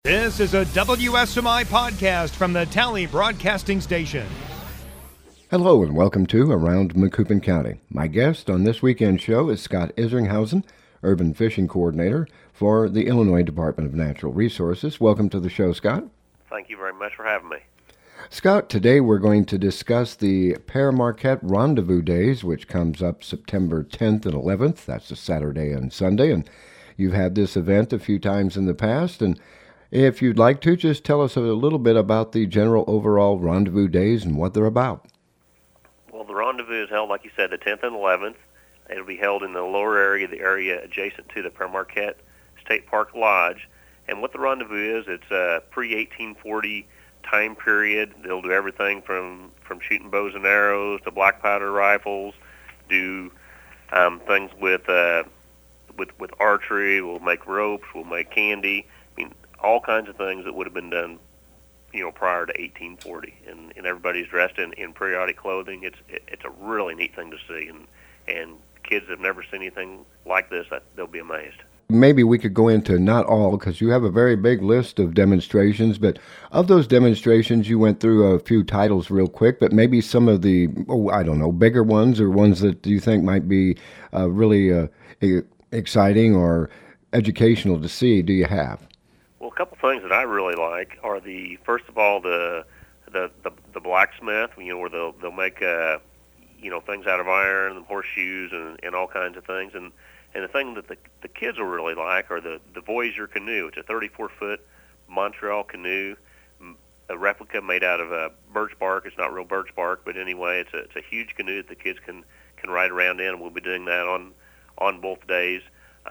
This is a WSMI podcast from the Tally Broadcasting Station. Hello and welcome to Around Macoupin County. My guest on this weekend show is Scott Isringhausen, Urban Fishing Coordinator for the Illinois Department of Natural Resources. Welcome to the show, Scott. Thank you very much for having me. Scott, today we're going to discuss the Pere Marquette Rendezvous Days, which comes up September 10th and 11th. That's a Saturday and Sunday, and you've had this event a few times in the past, and if you'd like to, just tell us a little bit about the general overall Rendezvous Days and what they're about. Well, the Rendezvous is held, like you said, the 10th and 11th. It'll be held in the lower area, the area adjacent to the Pere Marquette State Park Lodge. And what the Rendezvous is, it's a pre-1840 time period. They'll do everything from shooting bows and arrows to black powder rifles, do things with archery. We'll make ropes. We'll make candy. I mean, all kinds of things that would have been done, prior to 1840. And everybody's dressed in periodic clothing. It's a really neat thing to see. And kids that have never seen anything like this, they'll be amazed. Maybe we could go into not all, because you have a very big list of demonstrations, but of those demonstrations, you went through a few titles real quick, but maybe some of the, bigger ones or ones that you think might be really exciting or educational to see, do you have? Well, a couple things that I really like are first of all, the blacksmith, where they'll make things out of iron and horseshoes and all kinds of things. And the thing that the kids will really like are the Voyager canoe. It's a 34-foot Montreal canoe, a replica made out of birch bark. It's not real birch bark, but anyway, it's a huge canoe that the kids can ride around in, and we'll be doing that on both days.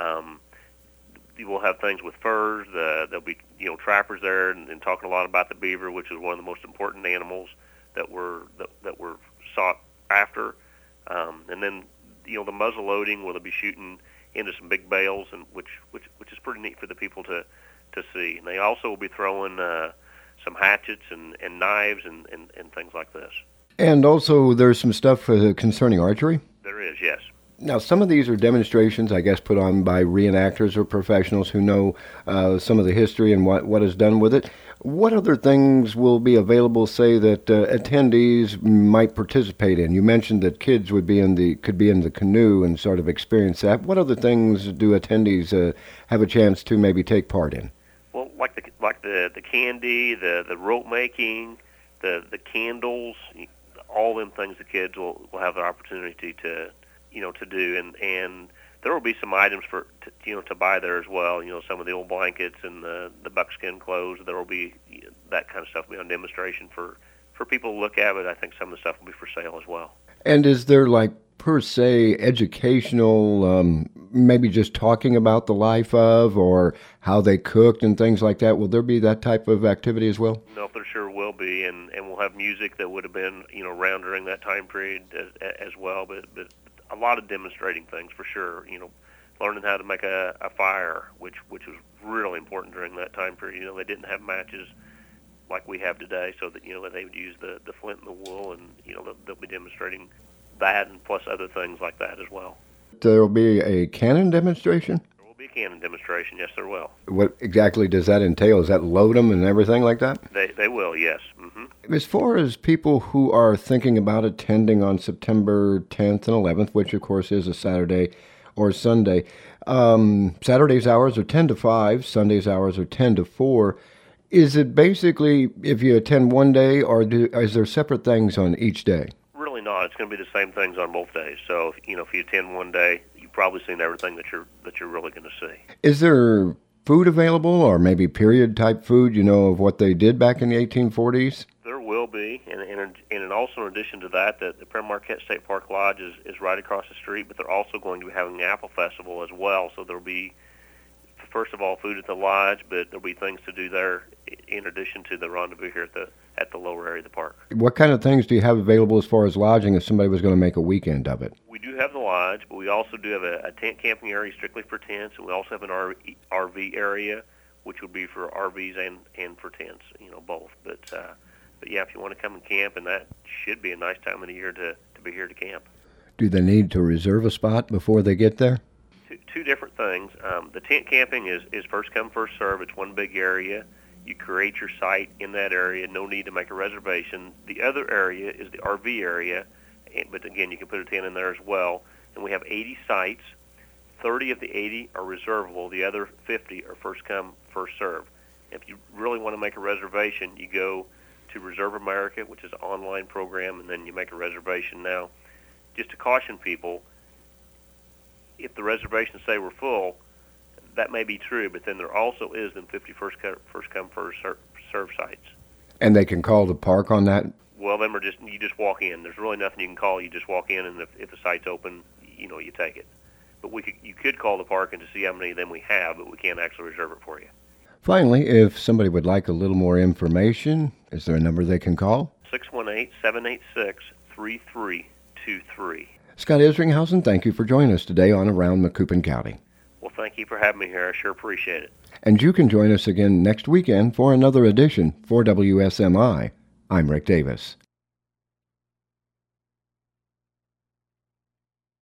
We'll have things with furs. There'll be trappers there and talking a lot about the beaver, which is one of the most important animals that were sought after. And then the muzzle loading, where they'll be shooting into some big bales, and which is pretty neat for the people to see. And they also will be throwing some hatchets and knives and things like this. And also there's some stuff concerning archery? There is, yes. Now, some of these are demonstrations, I guess, put on by reenactors or professionals who know some of the history and what is done with it. What other things will be available, say, that attendees might participate in? You mentioned that kids could be in the canoe and sort of experience that. What other things do attendees have a chance to maybe take part in? Well, like the candy, the rope making, the candles, all them things the kids will have the opportunity to do, and there will be some items to buy there as well. Some of the old blankets and the buckskin clothes. There will be that kind of stuff will be on demonstration for people to look at. But I think some of the stuff will be for sale as well. And is there, like, per se, educational, maybe just talking about the life of or how they cooked and things like that? Will there be that type of activity as well? No, there sure will be, and we'll have music that would have been around during that time period as well. But a lot of demonstrating things for sure. Learning how to make a fire, which was really important during that time period. They didn't have matches like we have today, so that they would use the flint and the wool, and they'll be demonstrating that, and plus other things like that as well. There will be a cannon demonstration? There will be a cannon demonstration, yes, there will. What exactly does that entail? Is that load them and everything like that? They will, yes. Mm-hmm. As far as people who are thinking about attending on September 10th and 11th, which of course is a Saturday or Sunday, Saturday's hours are 10 to 5, Sunday's hours are 10 to 4. Is it basically, if you attend one day, or is there separate things on each day? Really not. It's going to be the same things on both days. So, if you attend one day, you've probably seen everything that you're really going to see. Is there food available, or maybe period-type food, of what they did back in the 1840s? There will be, and also in addition to that, the Pere Marquette State Park Lodge is right across the street, but they're also going to be having the Apple Festival as well. So there'll be, first of all, food at the lodge, but there'll be things to do there in addition to the rendezvous here at the lower area of the park. What kind of things do you have available as far as lodging if somebody was going to make a weekend of it? We do have the lodge, but we also do have a tent camping area strictly for tents, and we also have an RV area, which would be for RVs and for tents, both. But yeah, if you want to come and camp, and that should be a nice time of the year to be here to camp. Do they need to reserve a spot before they get there? Two different things. The tent camping is first come, first serve. It's one big area, You create your site in that area. No need to make a reservation. The other area is the RV area, but again, you can put a tent in there as well. And we have 80 sites. 30 of the 80 are reservable. The other 50 are first come, first serve. If you really want to make a reservation, you go to Reserve America, which is an online program, and then you make a reservation. Now, just to caution people, if the reservations say we're full, that may be true, but then there also is them 50 first come, first serve sites. And they can call the park on that? Well, them are you just walk in. There's really nothing you can call. You just walk in, and if the site's open, you take it. But you could call the park and to see how many of them we have, but we can't actually reserve it for you. Finally, if somebody would like a little more information, is there a number they can call? 618-786-3323. Scott Isringhausen, thank you for joining us today on Around Macoupin County. Well, thank you for having me here. I sure appreciate it. And you can join us again next weekend for another edition for WSMI. I'm Rick Davis.